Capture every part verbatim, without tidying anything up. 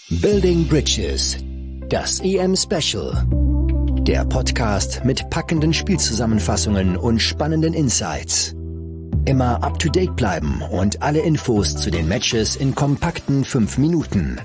Building Bridges, das E M-Special. Der Podcast mit packenden Spielzusammenfassungen und spannenden Insights. Immer up-to-date bleiben und alle Infos zu den Matches in kompakten fünf Minuten.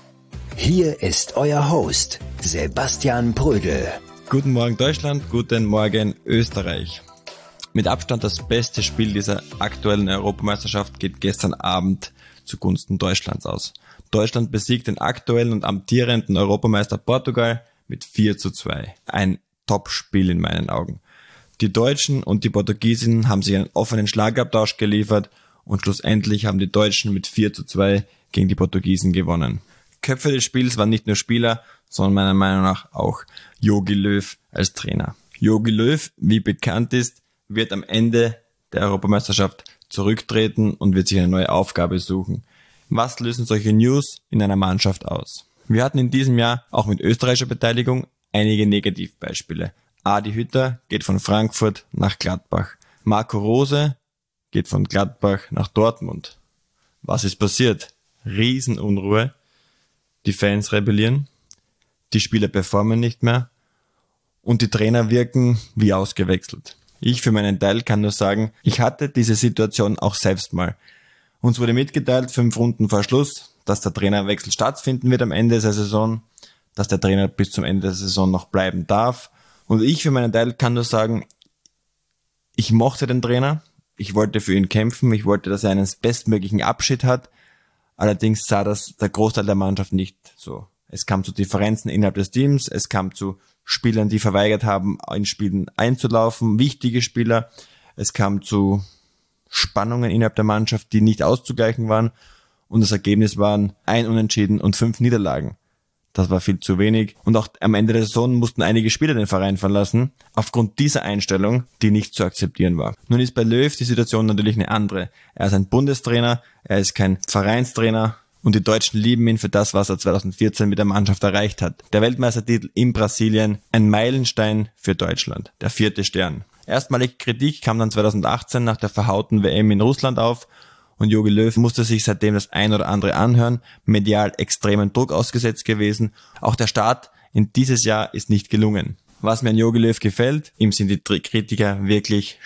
Hier ist euer Host, Sebastian Prödel. Guten Morgen Deutschland, guten Morgen Österreich. Mit Abstand das beste Spiel dieser aktuellen Europameisterschaft geht gestern Abend zugunsten Deutschlands aus. Deutschland besiegt den aktuellen und amtierenden Europameister Portugal mit vier zu zwei. Ein Top-Spiel in meinen Augen. Die Deutschen und die Portugiesen haben sich einen offenen Schlagabtausch geliefert und schlussendlich haben die Deutschen mit vier zu zwei gegen die Portugiesen gewonnen. Köpfe des Spiels waren nicht nur Spieler, sondern meiner Meinung nach auch Jogi Löw als Trainer. Jogi Löw, wie bekannt ist, wird am Ende der Europameisterschaft zurücktreten und wird sich eine neue Aufgabe suchen. Was lösen solche News in einer Mannschaft aus? Wir hatten in diesem Jahr auch mit österreichischer Beteiligung einige Negativbeispiele. Adi Hütter geht von Frankfurt nach Gladbach. Marco Rose geht von Gladbach nach Dortmund. Was ist passiert? Riesenunruhe. Die Fans rebellieren. Die Spieler performen nicht mehr. Und die Trainer wirken wie ausgewechselt. Ich für meinen Teil kann nur sagen, ich hatte diese Situation auch selbst mal. Uns wurde mitgeteilt, fünf Runden vor Schluss, dass der Trainerwechsel stattfinden wird am Ende der Saison, dass der Trainer bis zum Ende der Saison noch bleiben darf. Und ich für meinen Teil kann nur sagen, ich mochte den Trainer, ich wollte für ihn kämpfen, ich wollte, dass er einen bestmöglichen Abschied hat. Allerdings sah das der Großteil der Mannschaft nicht so. Es kam zu Differenzen innerhalb des Teams, es kam zu Spielern, die verweigert haben, in Spielen einzulaufen, wichtige Spieler. Es kam zu Spannungen innerhalb der Mannschaft, die nicht auszugleichen waren. Und das Ergebnis waren ein Unentschieden und fünf Niederlagen. Das war viel zu wenig. Und auch am Ende der Saison mussten einige Spieler den Verein verlassen, aufgrund dieser Einstellung, die nicht zu akzeptieren war. Nun ist bei Löw die Situation natürlich eine andere. Er ist ein Bundestrainer, er ist kein Vereinstrainer und die Deutschen lieben ihn für das, was er zwanzig vierzehn mit der Mannschaft erreicht hat. Der Weltmeistertitel in Brasilien, ein Meilenstein für Deutschland, der vierte Stern. Erstmalige Kritik kam dann zwanzig achtzehn nach der verhauten W M in Russland auf und Jogi Löw musste sich seitdem das ein oder andere anhören, medial extremen Druck ausgesetzt gewesen. Auch der Start in dieses Jahr ist nicht gelungen. Was mir an Jogi Löw gefällt, ihm sind die Kritiker wirklich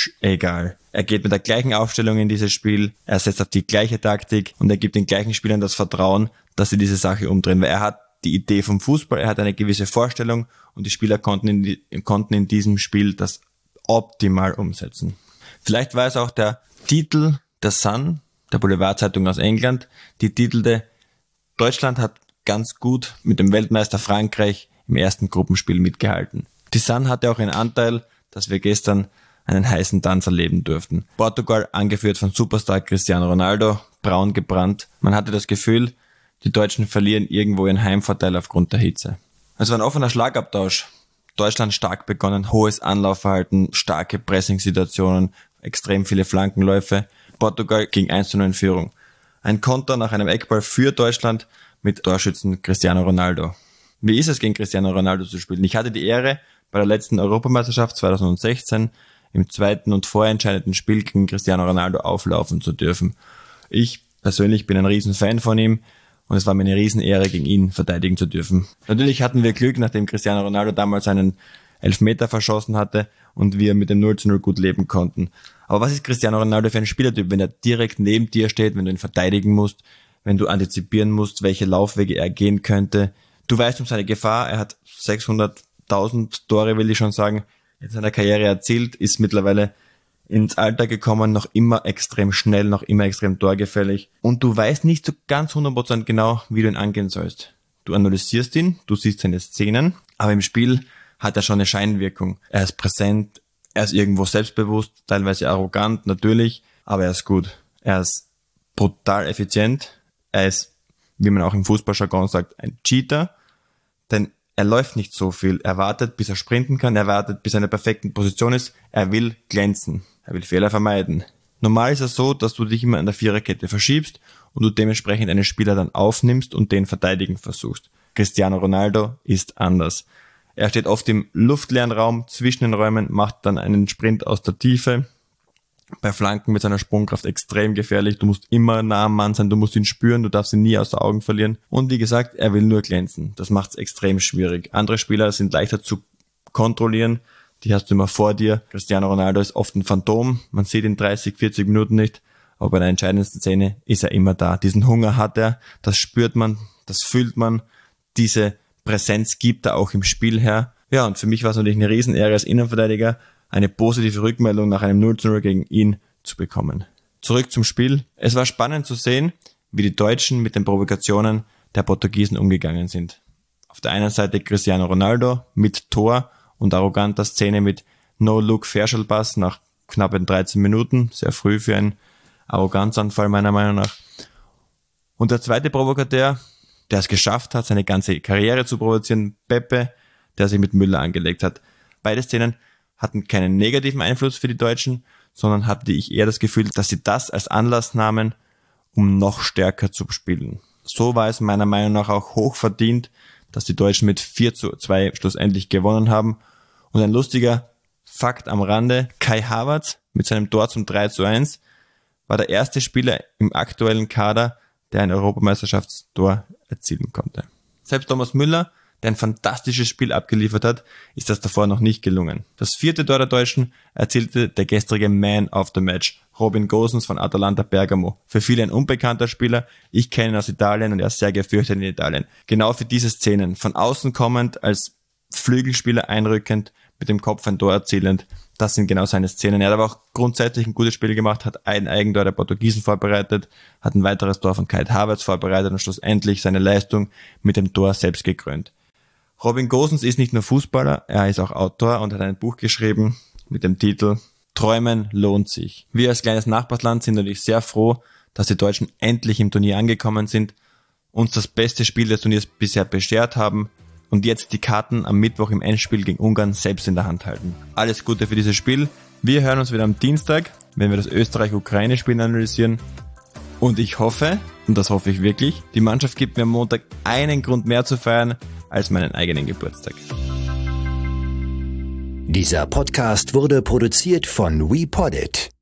egal. Er geht mit der gleichen Aufstellung in dieses Spiel, er setzt auf die gleiche Taktik und er gibt den gleichen Spielern das Vertrauen, dass sie diese Sache umdrehen, weil er hat die Idee vom Fußball, er hat eine gewisse Vorstellung und die Spieler konnten in, die, konnten in diesem Spiel das optimal umsetzen. Vielleicht war es auch der Titel der Sun, der Boulevardzeitung aus England, die titelte: Deutschland hat ganz gut mit dem Weltmeister Frankreich im ersten Gruppenspiel mitgehalten. Die Sun hatte auch einen Anteil, dass wir gestern einen heißen Tanz erleben durften. Portugal, angeführt von Superstar Cristiano Ronaldo, braun gebrannt. Man hatte das Gefühl, die Deutschen verlieren irgendwo ihren Heimvorteil aufgrund der Hitze. Es war ein offener Schlagabtausch. Deutschland stark begonnen, hohes Anlaufverhalten, starke Pressing-Situationen, extrem viele Flankenläufe. Portugal ging eins zu null in Führung. Ein Konter nach einem Eckball für Deutschland mit Torschützen Cristiano Ronaldo. Wie ist es, gegen Cristiano Ronaldo zu spielen? Ich hatte die Ehre, bei der letzten Europameisterschaft zwanzig sechzehn im zweiten und vorentscheidenden Spiel gegen Cristiano Ronaldo auflaufen zu dürfen. Ich persönlich bin ein Riesenfan von ihm. Und es war mir eine Riesenehre, gegen ihn verteidigen zu dürfen. Natürlich hatten wir Glück, nachdem Cristiano Ronaldo damals einen Elfmeter verschossen hatte und wir mit dem null zu null gut leben konnten. Aber was ist Cristiano Ronaldo für ein Spielertyp, wenn er direkt neben dir steht, wenn du ihn verteidigen musst, wenn du antizipieren musst, welche Laufwege er gehen könnte? Du weißt um seine Gefahr, er hat sechshunderttausend Tore, will ich schon sagen, in seiner Karriere erzielt, ist mittlerweile ins Alter gekommen, noch immer extrem schnell, noch immer extrem torgefällig. Und du weißt nicht so ganz hundert Prozent genau, wie du ihn angehen sollst. Du analysierst ihn, du siehst seine Szenen, aber im Spiel hat er schon eine Scheinwirkung. Er ist präsent, er ist irgendwo selbstbewusst, teilweise arrogant, natürlich, aber er ist gut. Er ist brutal effizient. Er ist, wie man auch im Fußballjargon sagt, ein Cheater, denn er läuft nicht so viel. Er wartet, bis er sprinten kann, er wartet, bis er in der perfekten Position ist. Er will glänzen. Er will Fehler vermeiden. Normal ist es so, dass du dich immer an der Viererkette verschiebst und du dementsprechend einen Spieler dann aufnimmst und den verteidigen versuchst. Cristiano Ronaldo ist anders. Er steht oft im luftleeren Raum, zwischen den Räumen, macht dann einen Sprint aus der Tiefe bei Flanken mit seiner Sprungkraft extrem gefährlich. Du musst immer nah am Mann sein, du musst ihn spüren, du darfst ihn nie aus den Augen verlieren. Und wie gesagt, er will nur glänzen. Das macht es extrem schwierig. Andere Spieler sind leichter zu kontrollieren. Die hast du immer vor dir. Cristiano Ronaldo ist oft ein Phantom. Man sieht ihn dreißig, vierzig Minuten nicht. Aber bei der entscheidendsten Szene ist er immer da. Diesen Hunger hat er. Das spürt man. Das fühlt man. Diese Präsenz gibt er auch im Spiel her. Ja, und für mich war es natürlich eine Riesenehre als Innenverteidiger, eine positive Rückmeldung nach einem null zu null gegen ihn zu bekommen. Zurück zum Spiel. Es war spannend zu sehen, wie die Deutschen mit den Provokationen der Portugiesen umgegangen sind. Auf der einen Seite Cristiano Ronaldo mit Tor und arroganter Szene mit No-Look-Verschallpass nach knappen dreizehn Minuten, sehr früh für einen Arroganzanfall meiner Meinung nach. Und der zweite Provokateur, der es geschafft hat, seine ganze Karriere zu provozieren, Pepe, der sich mit Müller angelegt hat. Beide Szenen hatten keinen negativen Einfluss für die Deutschen, sondern hatte ich eher das Gefühl, dass sie das als Anlass nahmen, um noch stärker zu spielen. So war es meiner Meinung nach auch hoch verdient, dass die Deutschen mit vier zu zwei schlussendlich gewonnen haben. Und ein lustiger Fakt am Rande, Kai Havertz mit seinem Tor zum drei zu eins war der erste Spieler im aktuellen Kader, der ein Europameisterschaftstor erzielen konnte. Selbst Thomas Müller, der ein fantastisches Spiel abgeliefert hat, ist das davor noch nicht gelungen. Das vierte Tor der Deutschen erzielte der gestrige Man of the Match, Robin Gosens von Atalanta Bergamo. Für viele ein unbekannter Spieler, ich kenne ihn aus Italien und er ist sehr gefürchtet in Italien. Genau für diese Szenen, von außen kommend, als Flügelspieler einrückend, mit dem Kopf ein Tor erzielend, das sind genau seine Szenen. Er hat aber auch grundsätzlich ein gutes Spiel gemacht, hat ein Eigentor der Portugiesen vorbereitet, hat ein weiteres Tor von Kai Havertz vorbereitet und schlussendlich seine Leistung mit dem Tor selbst gekrönt. Robin Gosens ist nicht nur Fußballer, er ist auch Autor und hat ein Buch geschrieben mit dem Titel Träumen lohnt sich. Wir als kleines Nachbarsland sind natürlich sehr froh, dass die Deutschen endlich im Turnier angekommen sind, uns das beste Spiel des Turniers bisher beschert haben und jetzt die Karten am Mittwoch im Endspiel gegen Ungarn selbst in der Hand halten. Alles Gute für dieses Spiel. Wir hören uns wieder am Dienstag, wenn wir das Österreich-Ukraine-Spiel analysieren. Und ich hoffe, und das hoffe ich wirklich, die Mannschaft gibt mir am Montag einen Grund mehr zu feiern als meinen eigenen Geburtstag. Dieser Podcast wurde produziert von WePoddit.